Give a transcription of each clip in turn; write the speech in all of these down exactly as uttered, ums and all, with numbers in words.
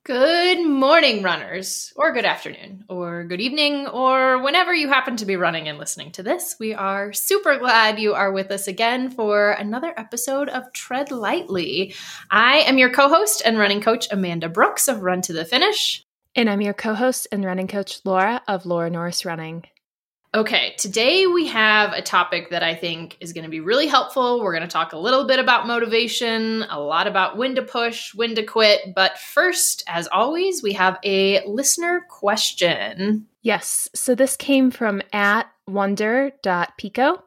Good morning, runners, or good afternoon, or good evening, or whenever you happen to be running and listening to this. We are super glad you are with us again for another episode of Tread Lightly. I am your co-host and running coach, Amanda Brooks of Run to the Finish. And I'm your co-host and running coach, Laura of Laura Norris Running. Okay, today we have a topic that I think is going to be really helpful. We're going to talk a little bit about motivation, a lot about when to push, when to quit. But first, as always, we have a listener question. Yes, so this came from at wonder dot pico.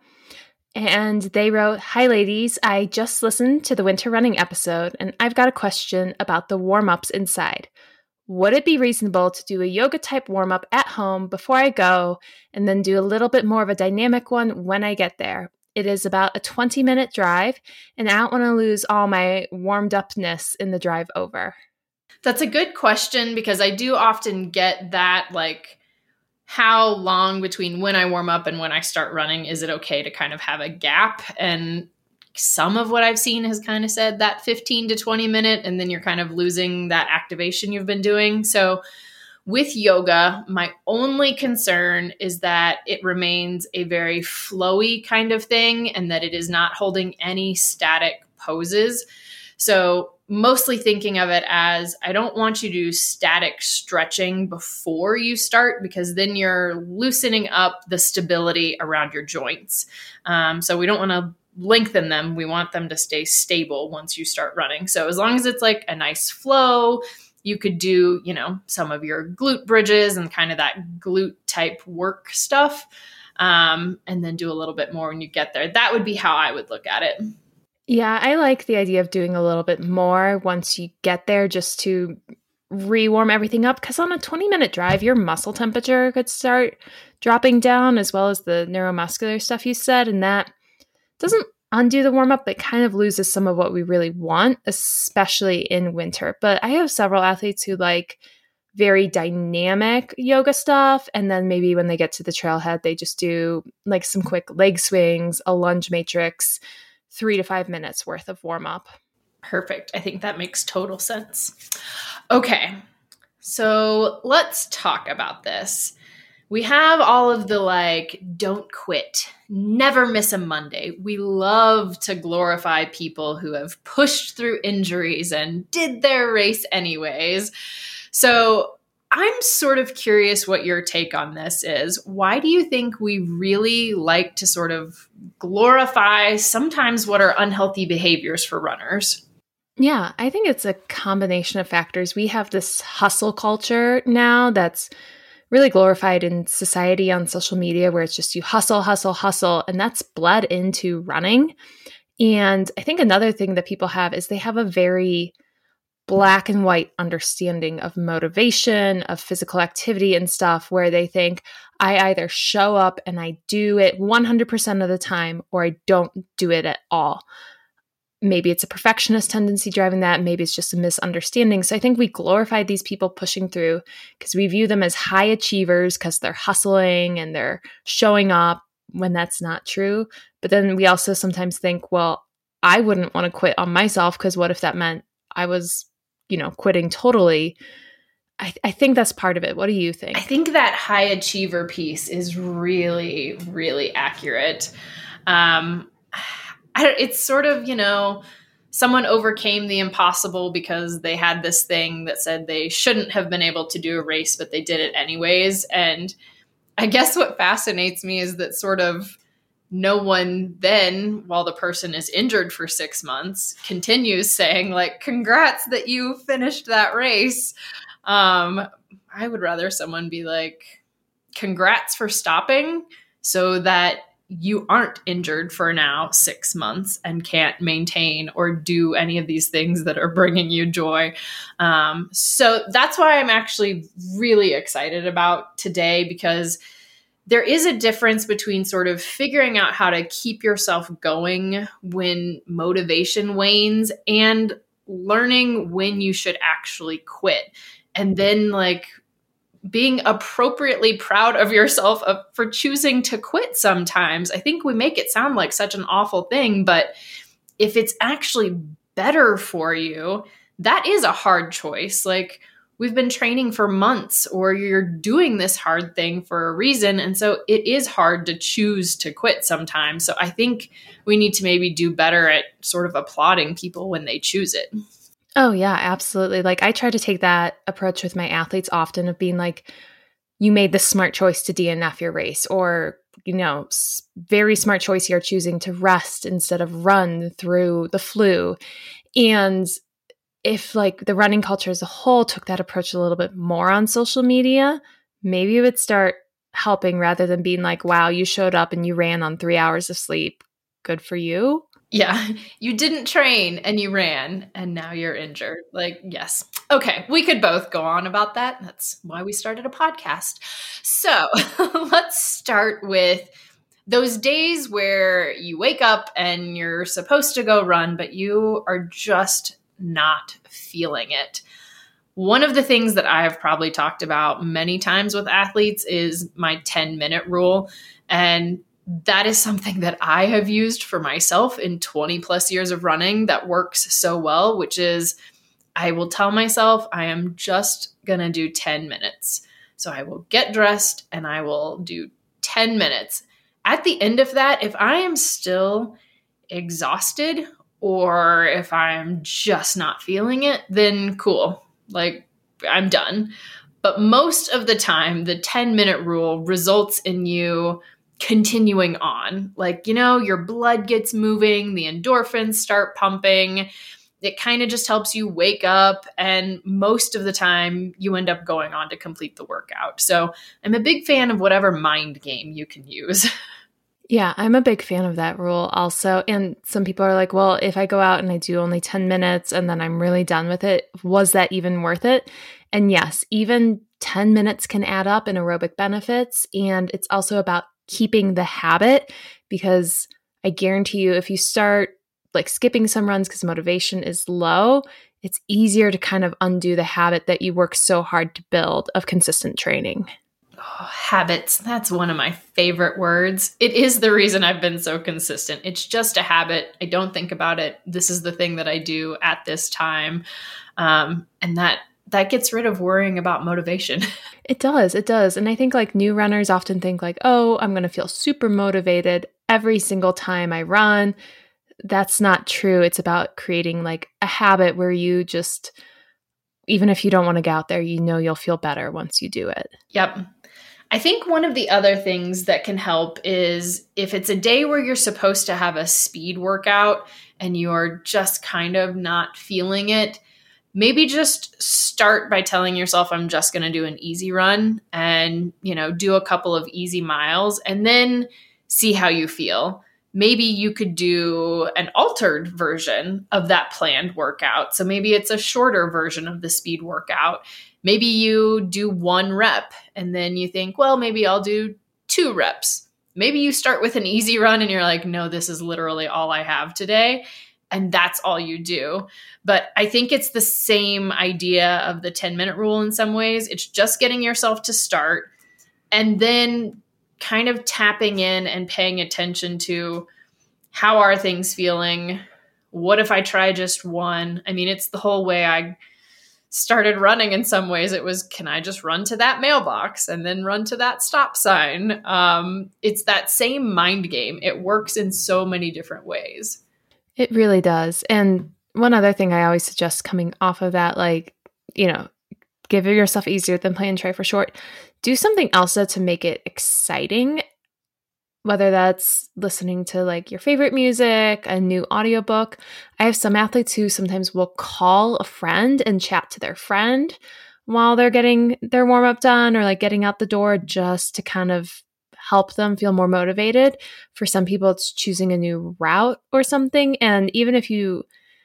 And they wrote, "Hi ladies, I just listened to the winter running episode and I've got a question about the warm-ups inside. Would it be reasonable to do a yoga type warm-up at home before I go and then do a little bit more of a dynamic one when I get there? It is about a twenty minute drive and I don't want to lose all my warmed upness in the drive over." That's a good question because I do often get that, like, how long between when I warm up and when I start running, is it okay to kind of have a gap? And some of what I've seen has kind of said that fifteen to twenty minute, and then you're kind of losing that activation you've been doing. So with yoga, my only concern is that it remains a very flowy kind of thing and that it is not holding any static poses. So mostly thinking of it as, I don't want you to do static stretching before you start because then you're loosening up the stability around your joints. Um, so we don't want to lengthen them. We want them to stay stable once you start running. So as long as it's like a nice flow, you could do, you know, some of your glute bridges and kind of that glute type work stuff. Um, and then do a little bit more when you get there. That would be how I would look at it. Yeah, I like the idea of doing a little bit more once you get there just to re-warm everything up. Because on a twenty minute drive, your muscle temperature could start dropping down as well as the neuromuscular stuff you said. And that doesn't undo the warm-up, but kind of loses some of what we really want, especially in winter. But I have several athletes who like very dynamic yoga stuff. And then maybe when they get to the trailhead, they just do like some quick leg swings, a lunge matrix, three to five minutes worth of warm-up. Perfect. I think that makes total sense. Okay, so let's talk about this. We have all of the like, don't quit, never miss a Monday. We love to glorify people who have pushed through injuries and did their race anyways. So I'm sort of curious what your take on this is. Why do you think we really like to sort of glorify sometimes what are unhealthy behaviors for runners? Yeah, I think it's a combination of factors. We have this hustle culture now that's really glorified in society on social media where it's just you hustle, hustle, hustle, and that's bled into running. And I think another thing that people have is they have a very black and white understanding of motivation, of physical activity and stuff where they think I either show up and I do it one hundred percent of the time or I don't do it at all. Maybe it's a perfectionist tendency driving that. Maybe it's just a misunderstanding. So I think we glorify these people pushing through because we view them as high achievers because they're hustling and they're showing up when that's not true. But then we also sometimes think, well, I wouldn't want to quit on myself because what if that meant I was, you know, quitting totally? I, th- I think that's part of it. What do you think? I think that high achiever piece is really, really accurate. Um, I, it's sort of, you know, someone overcame the impossible because they had this thing that said they shouldn't have been able to do a race, but they did it anyways. And I guess what fascinates me is that sort of no one then, while the person is injured for six months, continues saying like, congrats that you finished that race. Um, I would rather someone be like, congrats for stopping so that you aren't injured for now six months and can't maintain or do any of these things that are bringing you joy. Um, so that's why I'm actually really excited about today, because there is a difference between sort of figuring out how to keep yourself going when motivation wanes and learning when you should actually quit. And then like being appropriately proud of yourself of, for choosing to quit sometimes. I think we make it sound like such an awful thing, but if it's actually better for you, that is a hard choice. Like, we've been training for months, or you're doing this hard thing for a reason. And so it is hard to choose to quit sometimes. So I think we need to maybe do better at sort of applauding people when they choose it. Oh, yeah, absolutely. Like I try to take that approach with my athletes often of being like, you made the smart choice to D N F your race, or, you know, s- very smart choice you're choosing to rest instead of run through the flu. And if like the running culture as a whole took that approach a little bit more on social media, maybe it would start helping rather than being like, wow, you showed up and you ran on three hours of sleep. Good for you. Yeah, you didn't train and you ran and now you're injured. Like, yes. Okay, we could both go on about that. That's why we started a podcast. So let's start with those days where you wake up and you're supposed to go run, but you are just not feeling it. One of the things that I have probably talked about many times with athletes is my ten minute rule. And that is something that I have used for myself in twenty plus years of running that works so well, which is I will tell myself I am just going to do ten minutes. So I will get dressed and I will do ten minutes. At the end of that, if I am still exhausted or if I'm just not feeling it, then cool. Like I'm done. But most of the time, the ten minute rule results in you continuing on. Like, you know, your blood gets moving, the endorphins start pumping. It kind of just helps you wake up. And most of the time, you end up going on to complete the workout. So I'm a big fan of whatever mind game you can use. Yeah, I'm a big fan of that rule also. And some people are like, well, if I go out and I do only ten minutes and then I'm really done with it, was that even worth it? And yes, even ten minutes can add up in aerobic benefits. And it's also about keeping the habit, because I guarantee you, if you start like skipping some runs because motivation is low, it's easier to kind of undo the habit that you work so hard to build of consistent training. Oh, habits. That's one of my favorite words. It is the reason I've been so consistent. It's just a habit. I don't think about it. This is the thing that I do at this time. Um, and that that gets rid of worrying about motivation. It does. It does. And I think like new runners often think like, oh, I'm going to feel super motivated every single time I run. That's not true. It's about creating like a habit where you just, even if you don't want to get out there, you know you'll feel better once you do it. Yep. I think one of the other things that can help is if it's a day where you're supposed to have a speed workout and you're just kind of not feeling it, maybe just start by telling yourself, I'm just going to do an easy run and, you know, do a couple of easy miles and then see how you feel. Maybe you could do an altered version of that planned workout. So maybe it's a shorter version of the speed workout. Maybe you do one rep and then you think, well, maybe I'll do two reps. Maybe you start with an easy run and you're like, no, this is literally all I have today. And that's all you do. But I think it's the same idea of the ten minute rule in some ways. It's just getting yourself to start and then kind of tapping in and paying attention to how are things feeling? What if I try just one? I mean, it's the whole way I started running in some ways. It was, can I just run to that mailbox and then run to that stop sign? Um, it's that same mind game. It works in so many different ways. It really does. And one other thing I always suggest coming off of that, like, you know, give yourself easier than play and try for short. Do something else though to make it exciting, whether that's listening to like your favorite music, a new audiobook. I have some athletes who sometimes will call a friend and chat to their friend while they're getting their warm up done or like getting out the door just to kind of help them feel more motivated. For some people, it's choosing a new route or something. And even if you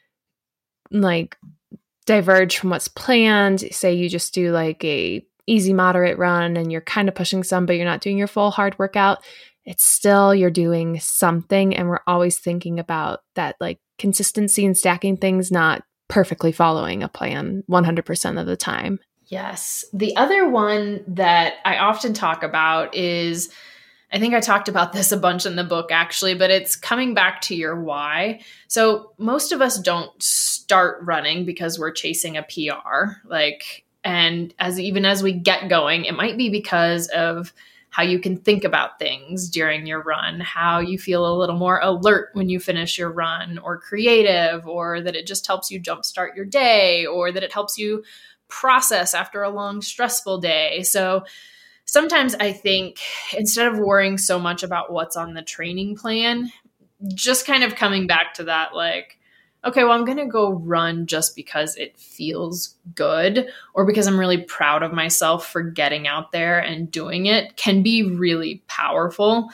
like diverge from what's planned, say you just do like a easy moderate run and you're kind of pushing some, but you're not doing your full hard workout, it's still you're doing something. And we're always thinking about that like consistency and stacking things, not perfectly following a plan one hundred percent of the time. Yes. The other one that I often talk about is, I think I talked about this a bunch in the book actually, but it's coming back to your why. So most of us don't start running because we're chasing a P R. Like And as even as we get going, it might be because of how you can think about things during your run, how you feel a little more alert when you finish your run, or creative, or that it just helps you jumpstart your day, or that it helps you process after a long, stressful day. So sometimes I think instead of worrying so much about what's on the training plan, just kind of coming back to that, like, okay, well, I'm going to go run just because it feels good, or because I'm really proud of myself for getting out there and doing it, can be really powerful.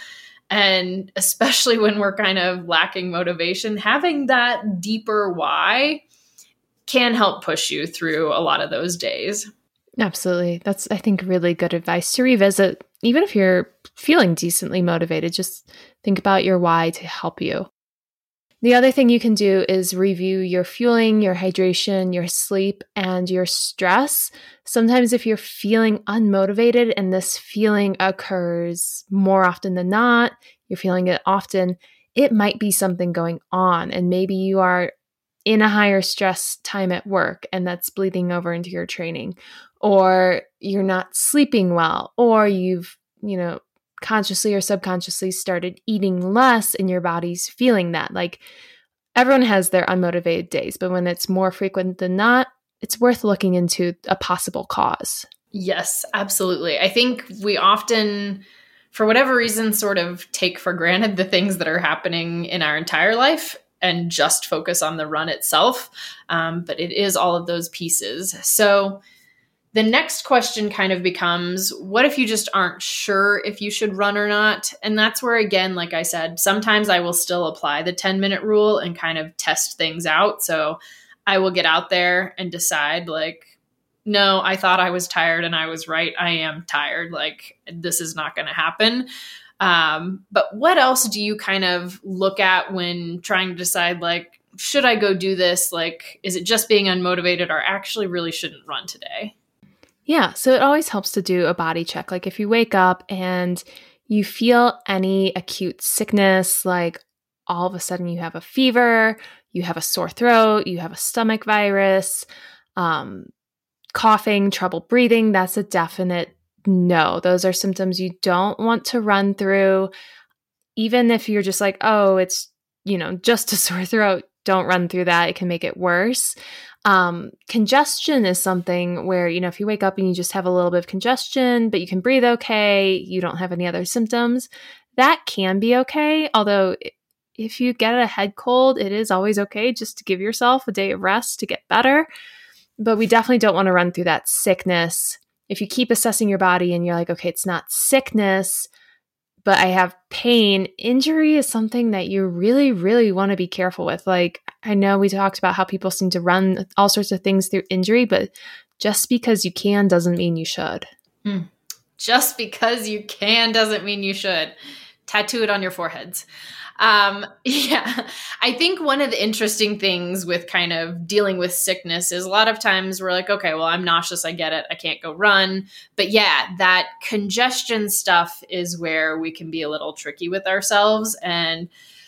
And especially when we're kind of lacking motivation, having that deeper why can help push you through a lot of those days. Absolutely. That's, I think, really good advice to revisit. Even if you're feeling decently motivated, just think about your why to help you. The other thing you can do is review your fueling, your hydration, your sleep, and your stress. Sometimes if you're feeling unmotivated and this feeling occurs more often than not, you're feeling it often, it might be something going on. And maybe you are in a higher stress time at work and that's bleeding over into your training, or you're not sleeping well, or you've, you know, consciously or subconsciously started eating less and your body's feeling that. Like, everyone has their unmotivated days, but when it's more frequent than not, it's worth looking into a possible cause. Yes, absolutely. I think we often, for whatever reason, sort of take for granted the things that are happening in our entire life and just focus on the run itself. Um, but it is all of those pieces. So the next question kind of becomes, what if you just aren't sure if you should run or not? And that's where, again, like I said, sometimes I will still apply the ten minute rule and kind of test things out. So I will get out there and decide, like, no, I thought I was tired and I was right. I am tired. Like, this is not going to happen. Um, but what else do you kind of look at when trying to decide, like, should I go do this? Like, is it just being unmotivated, or actually really shouldn't run today? Yeah, so it always helps to do a body check. Like, if you wake up and you feel any acute sickness, like all of a sudden you have a fever, you have a sore throat, you have a stomach virus, um, coughing, trouble breathing, that's a definite no. Those are symptoms you don't want to run through. Even if you're just like, oh, it's, you know, just a sore throat, don't run through that. It can make it worse. Um, congestion is something where, you know, if you wake up and you just have a little bit of congestion, but you can breathe okay, you don't have any other symptoms, that can be okay. Although if you get a head cold, it is always okay just to give yourself a day of rest to get better. But we definitely don't want to run through that sickness. If you keep assessing your body and you're like, okay, it's not sickness, but I have pain, injury is something that you really, really want to be careful with. Like, I know we talked about how people seem to run all sorts of things through injury, but just because you can doesn't mean you should. Hmm. Just because you can doesn't mean you should. Tattoo it on your foreheads. Um, yeah, I think one of the interesting things with kind of dealing with sickness is a lot of times we're like, okay, well, I'm nauseous. I get it. I can't go run. But yeah, that congestion stuff is where we can be a little tricky with ourselves. And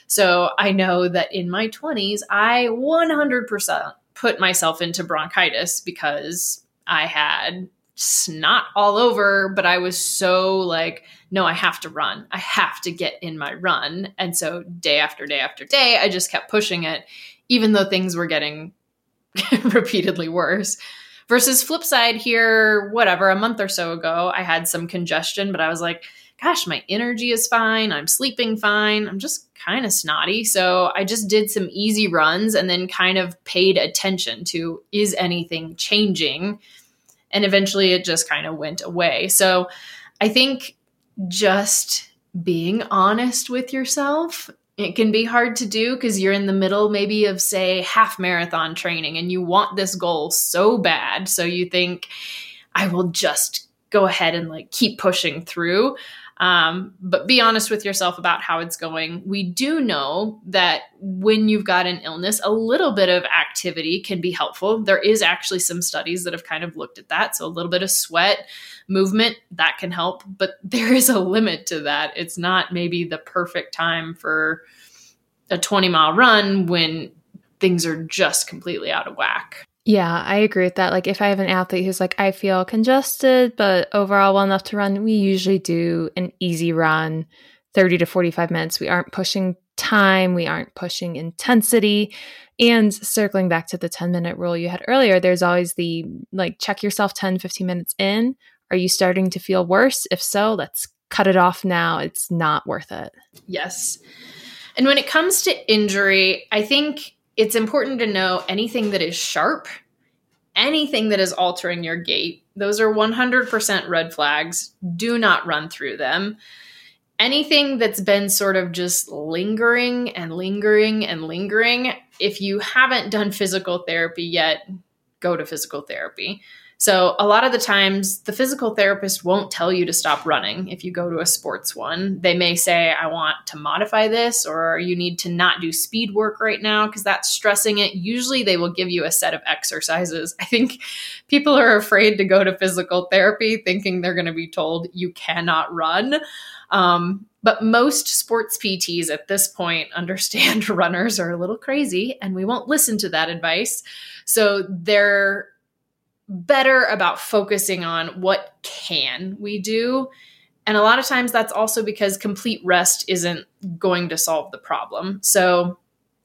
so I know that in my twenties, I one hundred percent put myself into bronchitis because I had snot all over, but I was so like, no, I have to run. I have to get in my run. And so day after day after day, I just kept pushing it, even though things were getting repeatedly worse. Versus flip side here, whatever, a month or so ago, I had some congestion, but I was like, gosh, my energy is fine. I'm sleeping fine. I'm just kind of snotty. So I just did some easy runs and then kind of paid attention to, is anything changing? And eventually it just kind of went away. So I think just being honest with yourself, it can be hard to do because you're in the middle maybe of, say, half marathon training and you want this goal so bad. So you think, I will just go ahead and like keep pushing through. Um, but be honest with yourself about how it's going. We do know that when you've got an illness, a little bit of activity can be helpful. There is actually some studies that have kind of looked at that. So a little bit of sweat, movement, that can help. But there is a limit to that. It's not maybe the perfect time for a twenty mile run when things are just completely out of whack. Yeah, I agree with that. Like if I have an athlete who's like, I feel congested, but overall well enough to run, we usually do an easy run, thirty to forty-five minutes. We aren't pushing time. We aren't pushing intensity. And circling back to the ten minute rule you had earlier, there's always the like, check yourself ten, fifteen minutes in. Are you starting to feel worse? If so, let's cut it off now. It's not worth it. Yes. And when it comes to injury, I think it's important to know anything that is sharp, anything that is altering your gait. Those are one hundred percent red flags. Do not run through them. Anything that's been sort of just lingering and lingering and lingering, if you haven't done physical therapy yet, go to physical therapy. So a lot of the times the physical therapist won't tell you to stop running. If you go to a sports one, they may say, I want to modify this, or you need to not do speed work right now because that's stressing it. Usually they will give you a set of exercises. I think people are afraid to go to physical therapy thinking they're going to be told you cannot run. Um, but most sports P Ts at this point understand runners are a little crazy and we won't listen to that advice. So they're better about focusing on what can we do. And a lot of times that's also because complete rest isn't going to solve the problem. So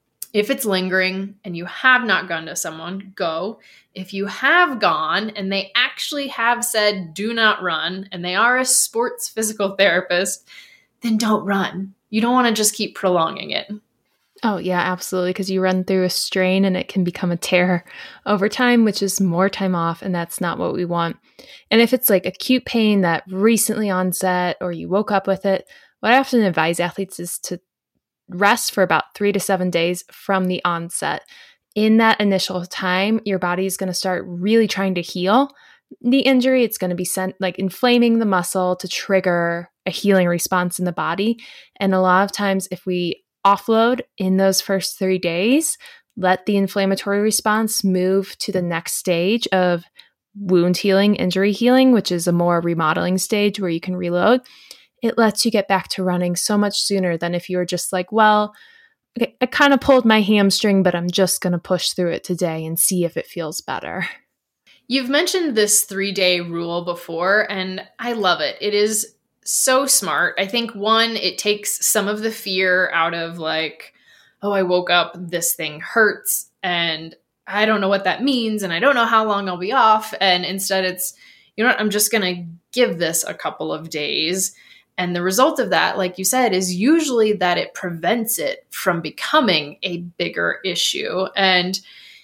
if it's lingering and you have not gone to someone, go. If you have gone and they actually have said, do not run, and they are a sports physical therapist, then don't run. You don't want to just keep prolonging it. Oh, yeah, absolutely. Because you run through a strain and it can become a tear over time, which is more time off. And that's not what we want. And if it's like acute pain that recently onset or you woke up with it, what I often advise athletes is to rest for about three to seven days from the onset. In that initial time, your body is going to start really trying to heal the injury. It's going to be sent like inflaming the muscle to trigger a healing response in the body. And a lot of times if we offload in those first three days, let the inflammatory response move to the next stage of wound healing, injury healing, which is a more remodeling stage where you can reload. It lets you get back to running so much sooner than if you were just like, well, okay, I kind of pulled my hamstring, but I'm just going to push through it today and see if it feels better. You've mentioned this three-day rule before, and I love it. It is so smart. I think one, it takes some of the fear out of like, oh, I woke up, this thing hurts, and I don't know what that means, and I don't know how long I'll be off. And instead it's, you know what, I'm just going to give this a couple of days. And the result of that, like you said, is usually that it prevents it from becoming a bigger issue. And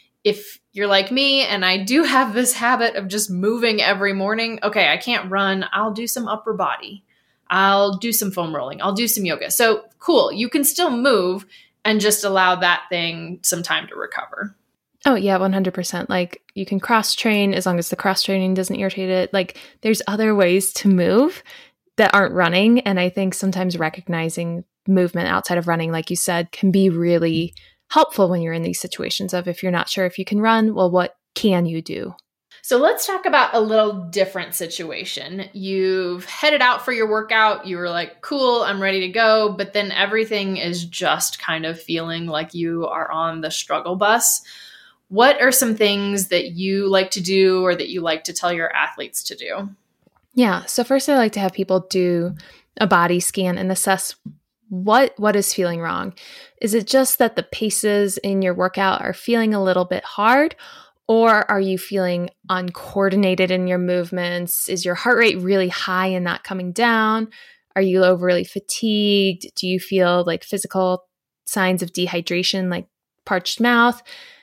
if you're like me and I do have this habit of just moving every morning, okay, I can't run, I'll do some upper body. I'll do some foam rolling. I'll do some yoga. So cool. You can still move and just allow that thing some time to recover. Oh, yeah, one hundred percent. Like you can cross train as long as the cross training doesn't irritate it. Like there's other ways to move that aren't running. And I think sometimes recognizing movement outside of running, like you said, can be really helpful when you're in these situations of if you're not sure if you can run, well, what can you do? So let's talk about a little different situation. You've headed out for your workout. You were like, cool, I'm ready to go. But then everything is just kind of feeling like you are on the struggle bus. What are some things that you like to do or that you like to tell your athletes to do? Yeah. So first I like to have people do a body scan and assess what what is feeling wrong. Is it just that the paces in your workout are feeling a little bit hard? Or are you feeling uncoordinated in your movements? Is your heart rate really high and not coming down? Are you overly fatigued? Do you feel like physical signs of dehydration, like parched mouth?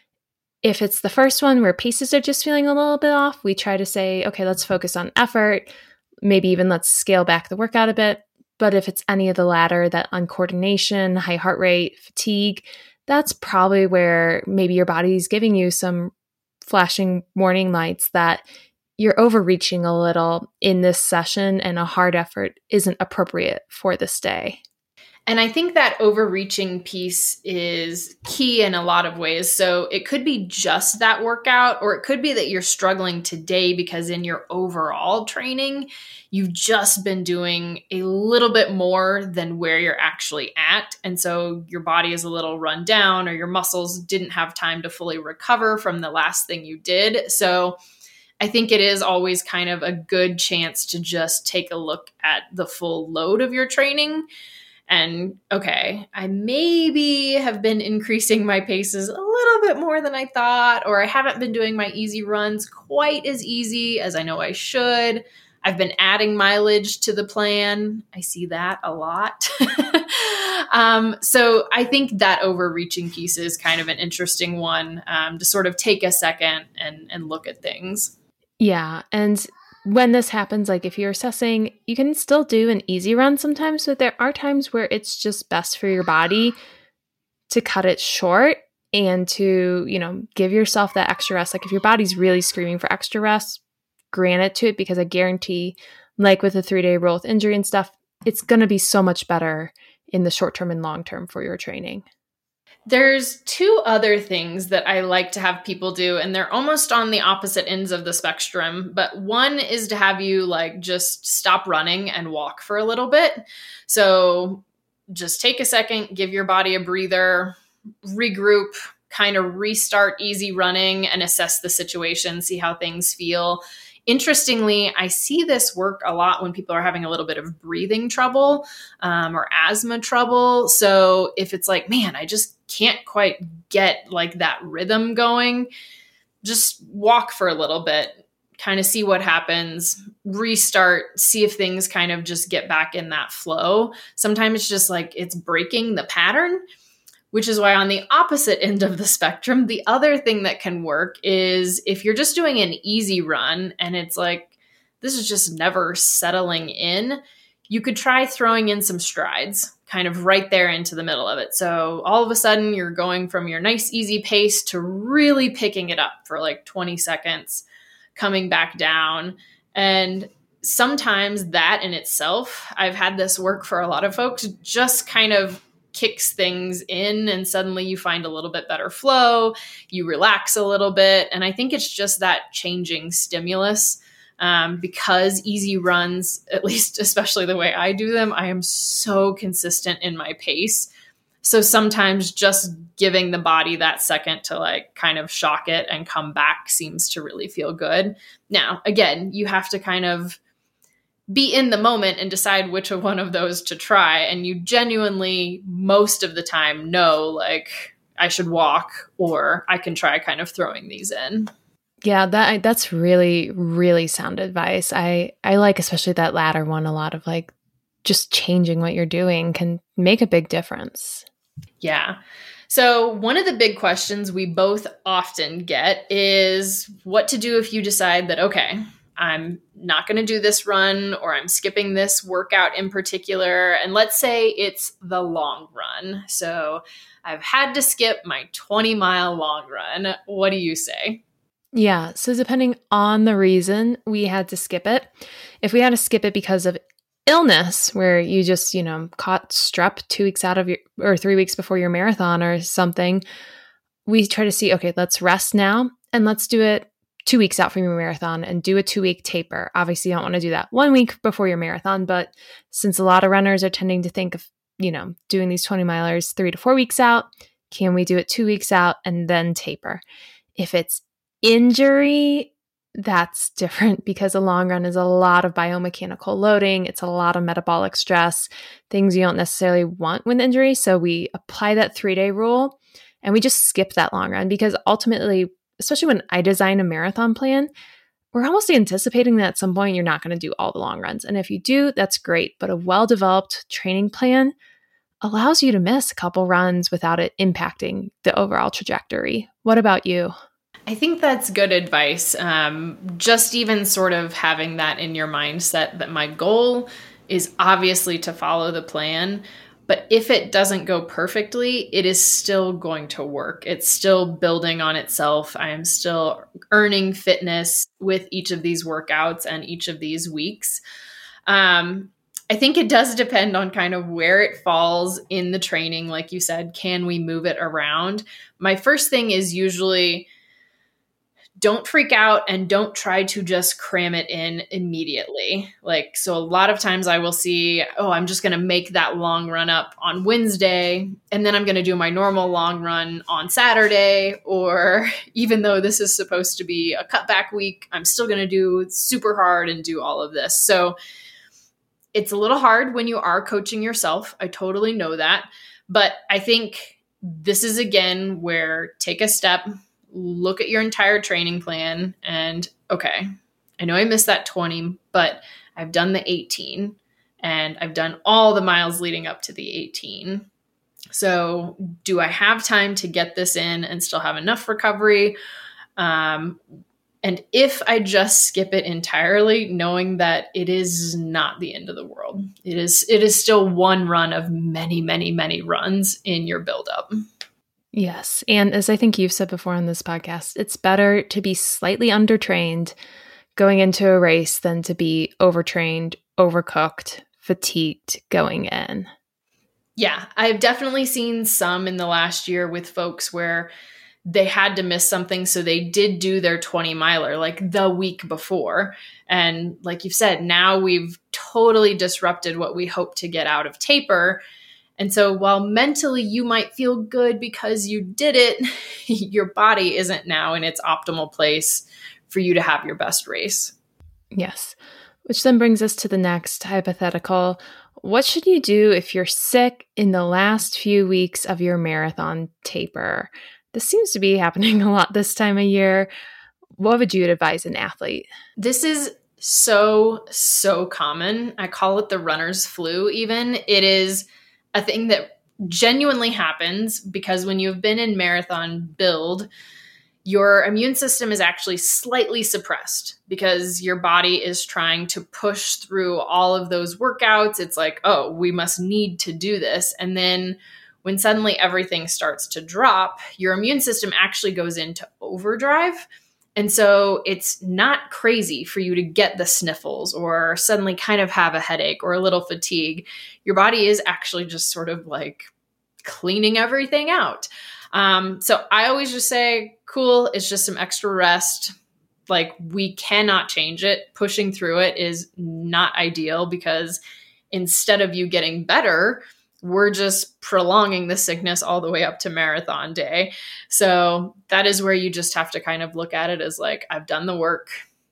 If it's the first one where paces are just feeling a little bit off, we try to say, okay, let's focus on effort. Maybe even let's scale back the workout a bit. But if it's any of the latter, that uncoordination, high heart rate, fatigue, that's probably where maybe your body is giving you some flashing warning lights that you're overreaching a little in this session and a hard effort isn't appropriate for this day. And I think that overreaching piece is key in a lot of ways. So it could be just that workout, or it could be that you're struggling today because in your overall training, you've just been doing a little bit more than where you're actually at. And so your body is a little run down, or your muscles didn't have time to fully recover from the last thing you did. So I think it is always kind of a good chance to just take a look at the full load of your training. And okay, I maybe have been increasing my paces a little bit more than I thought, or I haven't been doing my easy runs quite as easy as I know I should. I've been adding mileage to the plan. I see that a lot. um, so I think that overreaching piece is kind of an interesting one, um, to sort of take a second and, and look at things. Yeah. And when this happens, like if you're assessing, you can still do an easy run sometimes, but there are times where it's just best for your body to cut it short and to, you know, give yourself that extra rest. Like if your body's really screaming for extra rest, grant it to it, because I guarantee, like with the three-day rule with injury and stuff, it's going to be so much better in the short term and long term for your training. There's two other things that I like to have people do, and they're almost on the opposite ends of the spectrum. But one is to have you like just stop running and walk for a little bit. So just take a second, give your body a breather, regroup, kind of restart easy running and assess the situation, see how things feel. Interestingly, I see this work a lot when people are having a little bit of breathing trouble um, or asthma trouble. So if it's like, man, I just can't quite get like that rhythm going, just walk for a little bit, kind of see what happens, restart, see if things kind of just get back in that flow. Sometimes it's just like it's breaking the pattern, which is why on the opposite end of the spectrum, the other thing that can work is if you're just doing an easy run and it's like, this is just never settling in, you could try throwing in some strides kind of right there into the middle of it. So all of a sudden you're going from your nice easy pace to really picking it up for like twenty seconds, coming back down. And sometimes that in itself, I've had this work for a lot of folks, just kind of kicks things in, and suddenly you find a little bit better flow, you relax a little bit. And I think it's just that changing stimulus, um, because easy runs, at least especially the way I do them, I am so consistent in my pace. So sometimes just giving the body that second to like kind of shock it and come back seems to really feel good. Now, again, you have to kind of be in the moment and decide which of one of those to try. And you genuinely, most of the time, know like I should walk or I can try kind of throwing these in. Yeah, that that's really, really sound advice. I, I like especially that latter one a lot, of like just changing what you're doing can make a big difference. Yeah. So one of the big questions we both often get is what to do if you decide that, okay, I'm not going to do this run, or I'm skipping this workout in particular. And let's say it's the long run. So I've had to skip my twenty mile long run. What do you say? Yeah. So depending on the reason we had to skip it, if we had to skip it because of illness, where you just, you know, caught strep two weeks out of your, or three weeks before your marathon or something, we try to see, okay, let's rest now and let's do it two weeks out from your marathon and do a two week taper. Obviously you don't want to do that one week before your marathon, but since a lot of runners are tending to think of, you know, doing these twenty milers three to four weeks out, can we do it two weeks out and then taper? If it's injury, that's different, because a long run is a lot of biomechanical loading. It's a lot of metabolic stress, things you don't necessarily want with injury. So we apply that three day rule and we just skip that long run, because ultimately, especially when I design a marathon plan, we're almost anticipating that at some point you're not going to do all the long runs. And if you do, that's great. But a well-developed training plan allows you to miss a couple runs without it impacting the overall trajectory. What about you? I think that's good advice. Um, just even sort of having that in your mindset that my goal is obviously to follow the plan, but if it doesn't go perfectly, it is still going to work. It's still building on itself. I am still earning fitness with each of these workouts and each of these weeks. Um, I think it does depend on kind of where it falls in the training. Like you said, can we move it around? My first thing is usually don't freak out and don't try to just cram it in immediately. Like, so a lot of times I will see, oh, I'm just going to make that long run up on Wednesday, and then I'm going to do my normal long run on Saturday. Or even though this is supposed to be a cutback week, I'm still going to do super hard and do all of this. So it's a little hard when you are coaching yourself. I totally know that. But I think this is, again, where take a step, look at your entire training plan, and okay, I know I missed that twenty, but I've done the eighteen and I've done all the miles leading up to the eighteen. So do I have time to get this in and still have enough recovery? Um, and if I just skip it entirely, knowing that it is not the end of the world, it is, it is still one run of many, many, many runs in your buildup. Yes. And as I think you've said before on this podcast, it's better to be slightly undertrained going into a race than to be overtrained, overcooked, fatigued going in. Yeah, I've definitely seen some in the last year with folks where they had to miss something. So they did do their twenty miler like the week before. And like you've said, now we've totally disrupted what we hope to get out of taper. And so while mentally you might feel good because you did it, your body isn't now in its optimal place for you to have your best race. Yes. Which then brings us to the next hypothetical. What should you do if you're sick in the last few weeks of your marathon taper? This seems to be happening a lot this time of year. What would you advise an athlete? This is so, so common. I call it the runner's flu even. It is a thing that genuinely happens because when you've been in marathon build, your immune system is actually slightly suppressed because your body is trying to push through all of those workouts. It's like, oh, we must need to do this. And then when suddenly everything starts to drop, your immune system actually goes into overdrive. And so it's not crazy for you to get the sniffles or suddenly kind of have a headache or a little fatigue. Your body is actually just sort of like cleaning everything out. Um, so I always just say, cool, it's just some extra rest. Like, we cannot change it. Pushing through it is not ideal because instead of you getting better, we're just prolonging the sickness all the way up to marathon day. So that is where you just have to kind of look at it as like, I've done the work.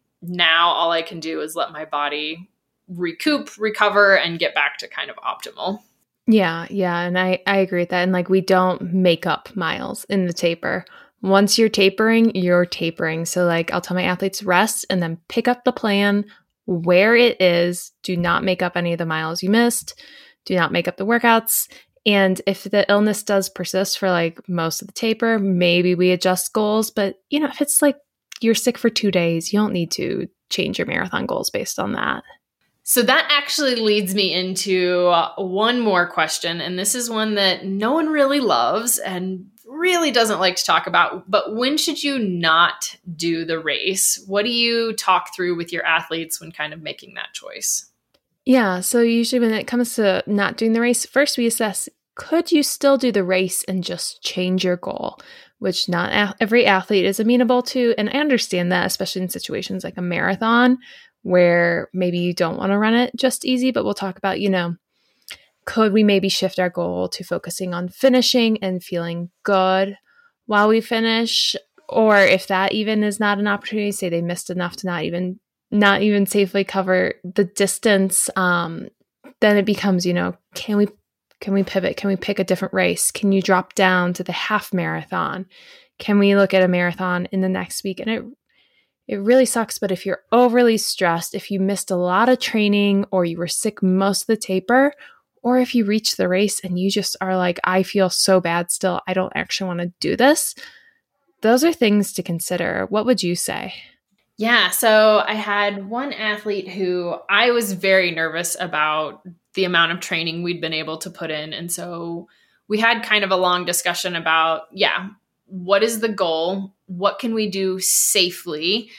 Now all I can do is let my body recoup, recover, and get back to kind of optimal. Yeah, yeah. And I, I agree with that. And like, we don't make up miles in the taper. Once you're tapering, you're tapering. So like, I'll tell my athletes rest and then pick up the plan where it is. Do not make up any of the miles you missed. Do not make up the workouts. And if the illness does persist for like most of the taper, maybe we adjust goals. But, you know, if it's like you're sick for two days, you don't need to change your marathon goals based on that. So that actually leads me into one more question. And this is one that no one really loves and really doesn't like to talk about. But when should you not do the race? What do you talk through with your athletes when kind of making that choice? Yeah, so usually when it comes to not doing the race, first we assess, could you still do the race and just change your goal, which not a- every athlete is amenable to. And I understand that, especially in situations like a marathon where maybe you don't want to run it just easy, but we'll talk about, you know, could we maybe shift our goal to focusing on finishing and feeling good while we finish? Or if that even is not an opportunity, say they missed enough to not even not even safely cover the distance, um, then it becomes, you know, can we can we pivot? Can we pick a different race? Can you drop down to the half marathon? Can we look at a marathon in the next week? And it it really sucks, but if you're overly stressed, if you missed a lot of training or you were sick most of the taper, or if you reach the race and you just are like, I feel so bad still, I don't actually want to do this, those are things to consider. What would you say? Yeah, so I had one athlete who I was very nervous about the amount of training we'd been able to put in. And so we had kind of a long discussion about, yeah, what is the goal? What can we do safely?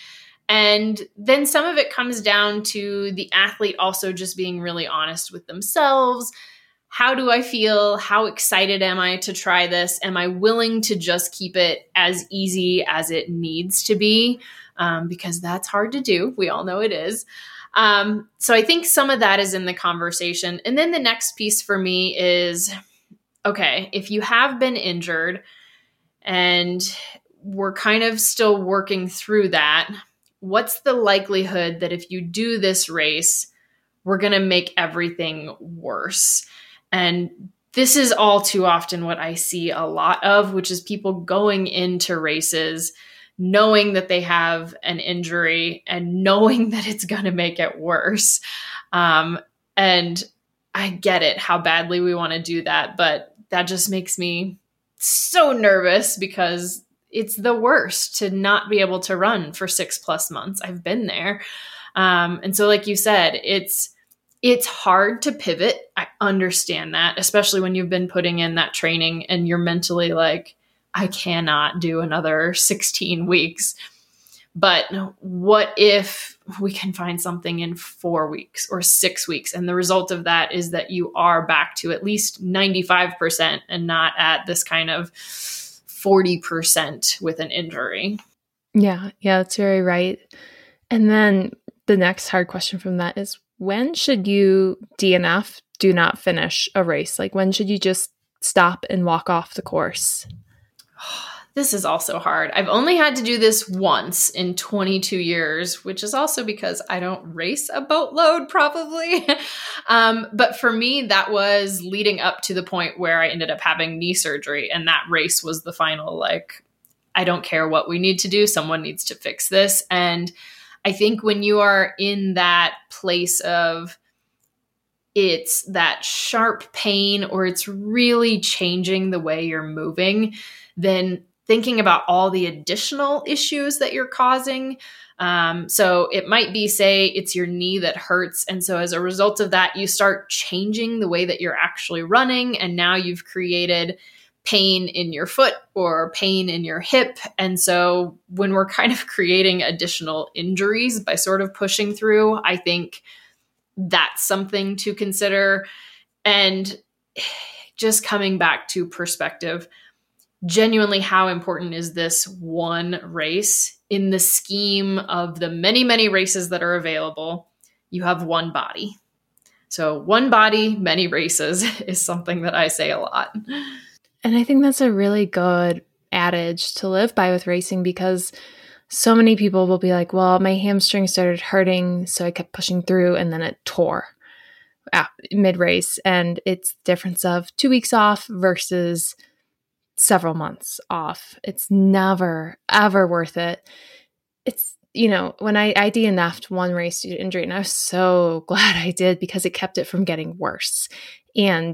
And then some of it comes down to the athlete also just being really honest with themselves. How do I feel? How excited am I to try this? Am I willing to just keep it as easy as it needs to be? Um, because that's hard to do. We all know it is. Um, so I think some of that is in the conversation. And then the next piece for me is, okay, if you have been injured and we're kind of still working through that, what's the likelihood that if you do this race, we're going to make everything worse? And this is all too often what I see a lot of, which is people going into races knowing that they have an injury and knowing that it's going to make it worse. Um, and I get it, how badly we want to do that, but that just makes me so nervous because it's the worst to not be able to run for six plus months. I've been there. Um, and so like you said, it's, it's hard to pivot. I understand that, especially when you've been putting in that training and you're mentally like, I cannot do another sixteen weeks. But what if we can find something in four weeks or six weeks? And the result of that is that you are back to at least ninety-five percent and not at this kind of forty percent with an injury. Yeah, yeah, that's very right. And then the next hard question from that is, when should you D N F, do not finish a race? Like, when should you just stop and walk off the course? This is also hard. I've only had to do this once in twenty-two years, which is also because I don't race a boatload probably. um, but for me, that was leading up to the point where I ended up having knee surgery. And that race was the final, like, I don't care what we need to do. Someone needs to fix this. And I think when you are in that place of it's that sharp pain or it's really changing the way you're moving, then thinking about all the additional issues that you're causing. Um, so it might be, say, it's your knee that hurts. And so as a result of that, you start changing the way that you're actually running. And now you've created pain in your foot or pain in your hip. And so when we're kind of creating additional injuries by sort of pushing through, I think that's something to consider. And just coming back to perspective, genuinely, how important is this one race in the scheme of the many, many races that are available? You have one body. So one body, many races is something that I say a lot. And I think that's a really good adage to live by with racing, because so many people will be like, well, my hamstring started hurting, so I kept pushing through, and then it tore mid-race. And it's the difference of two weeks off versus several months off. It's never, ever worth it. It's, you know, when I, I D N F'd one race due to injury, and I was so glad I did because it kept it from getting worse. And,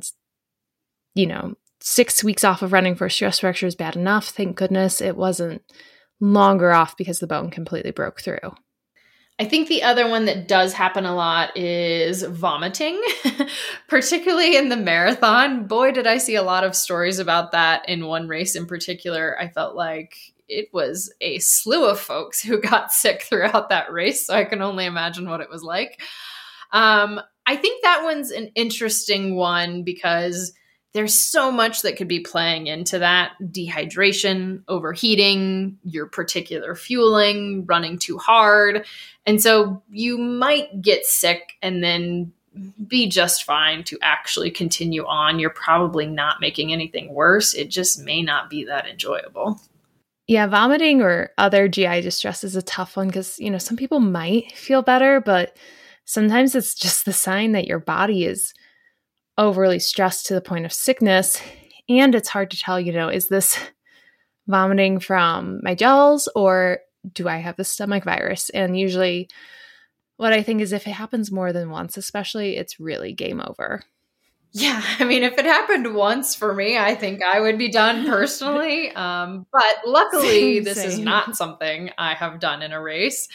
you know, six weeks off of running for a stress fracture is bad enough. Thank goodness it wasn't longer off because the bone completely broke through. I think the other one that does happen a lot is vomiting, particularly in the marathon. Boy, did I see a lot of stories about that in one race in particular. I felt like it was a slew of folks who got sick throughout that race, so I can only imagine what it was like. Um, I think that one's an interesting one because there's so much that could be playing into that. Dehydration, overheating, your particular fueling, running too hard. And so you might get sick and then be just fine to actually continue on. You're probably not making anything worse. It just may not be that enjoyable. Yeah, vomiting or other G I distress is a tough one because, you know, some people might feel better, but sometimes it's just the sign that your body is overly stressed to the point of sickness. And it's hard to tell, you know, is this vomiting from my gels or do I have the stomach virus? And usually what I think is if it happens more than once, especially, it's really game over. Yeah, I mean, if it happened once for me, I think I would be done personally. Um, but luckily, same, this same. is not something I have done in a race.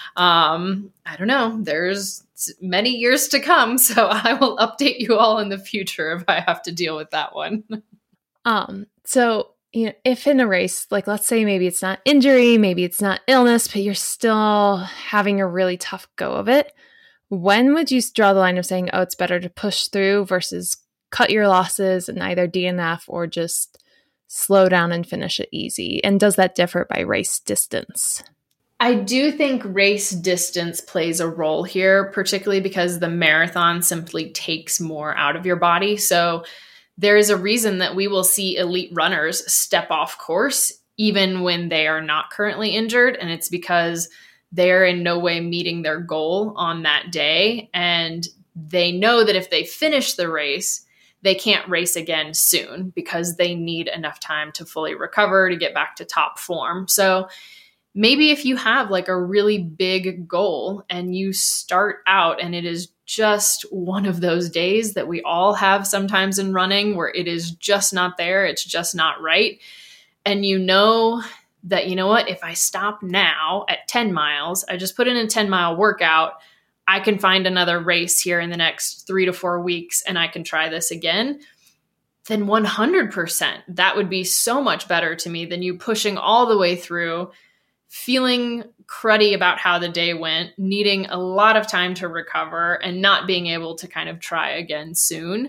Um, I don't know. There's many years to come, so I will update you all in the future if I have to deal with that one. Um, so you know, if in a race, like let's say maybe it's not injury, maybe it's not illness, but you're still having a really tough go of it, when would you draw the line of saying, oh, it's better to push through versus cut your losses and either D N F or just slow down and finish it easy? And does that differ by race distance? I do think race distance plays a role here, particularly because the marathon simply takes more out of your body. So there is a reason that we will see elite runners step off course even when they are not currently injured. And it's because they're in no way meeting their goal on that day. And they know that if they finish the race, they can't race again soon because they need enough time to fully recover to get back to top form. So maybe if you have like a really big goal and you start out and it is just one of those days that we all have sometimes in running where it is just not there, it's just not right. And you know that, you know what, if I stop now at ten miles, I just put in a ten mile workout, I can find another race here in the next three to four weeks and I can try this again, then one hundred percent that would be so much better to me than you pushing all the way through, feeling cruddy about how the day went, needing a lot of time to recover and not being able to kind of try again soon.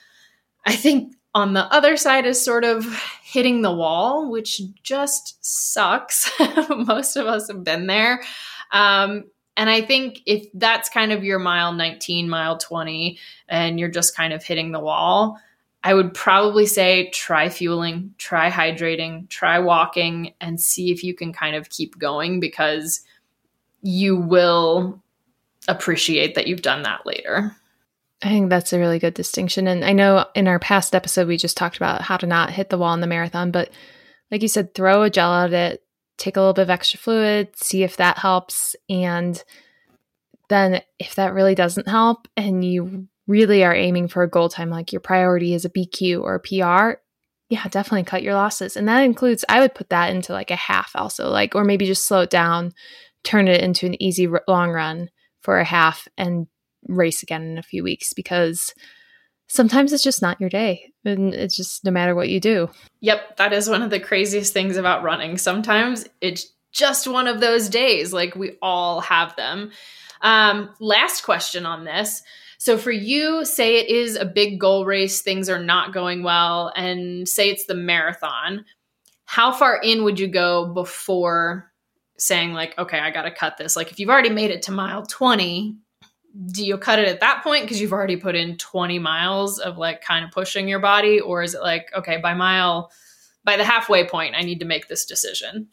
I think on the other side is sort of hitting the wall, which just sucks. Most of us have been there. Um, and I think if that's kind of your mile nineteen, mile twenty, and you're just kind of hitting the wall, I would probably say try fueling, try hydrating, try walking, and see if you can kind of keep going because you will appreciate that you've done that later. I think that's a really good distinction. And I know in our past episode, we just talked about how to not hit the wall in the marathon, but like you said, throw a gel at it, take a little bit of extra fluid, see if that helps. And then if that really doesn't help and you really are aiming for a goal time, like your priority is a B Q or a P R, yeah, definitely cut your losses. And that includes, I would put that into like a half also, like, or maybe just slow it down, turn it into an easy r- long run for a half and race again in a few weeks, because sometimes it's just not your day. And it's just no matter what you do. Yep. That is one of the craziest things about running. Sometimes it's just one of those days. Like we all have them. Um, last question on this. So for you, say it is a big goal race, things are not going well, and say it's the marathon, how far in would you go before saying like, okay, I got to cut this? Like if you've already made it to mile twenty, do you cut it at that point because you've already put in twenty miles of like kind of pushing your body? Or is it like, okay, by mile, by the halfway point, I need to make this decision?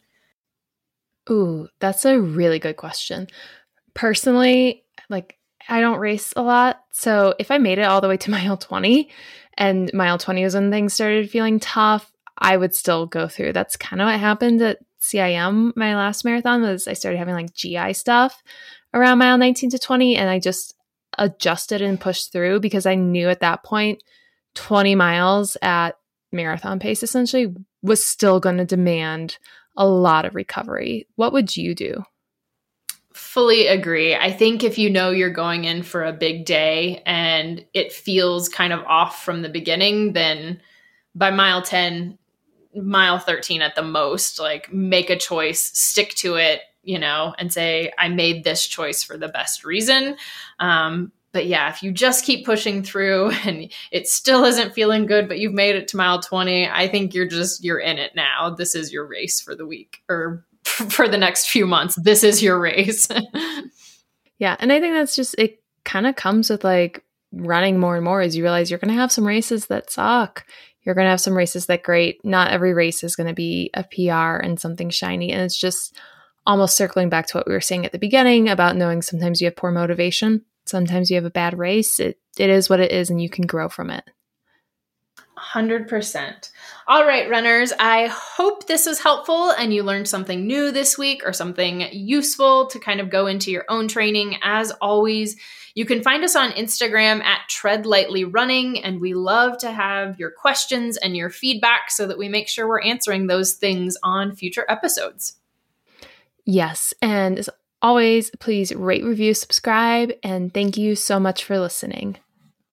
Ooh, that's a really good question. Personally, like I don't race a lot. So if I made it all the way to mile twenty and mile twenty was when things started feeling tough, I would still go through. That's kind of what happened at C I M. My last marathon was I started having like G I stuff around mile nineteen to twenty. And I just adjusted and pushed through because I knew at that point, twenty miles at marathon pace essentially was still going to demand a lot of recovery. What would you do? Fully agree. I think if you know you're going in for a big day and it feels kind of off from the beginning, then by mile ten, mile thirteen at the most, like make a choice, stick to it, you know, and say, I made this choice for the best reason. Um, but yeah, if you just keep pushing through and it still isn't feeling good, but you've made it to mile twenty, I think you're just, you're in it now. This is your race for the week or for the next few months. This is your race. Yeah. And I think that's just, it kind of comes with like running more and more as you realize you're going to have some races that suck. You're going to have some races that great. Not every race is going to be a P R and something shiny. And it's just almost circling back to what we were saying at the beginning about knowing sometimes you have poor motivation. Sometimes you have a bad race. It It is what it is and you can grow from it. one hundred percent. All right, runners, I hope this was helpful and you learned something new this week or something useful to kind of go into your own training. As always, you can find us on Instagram at Tread Lightly Running, and we love to have your questions and your feedback so that we make sure we're answering those things on future episodes. Yes, and as always, please rate, review, subscribe, and thank you so much for listening.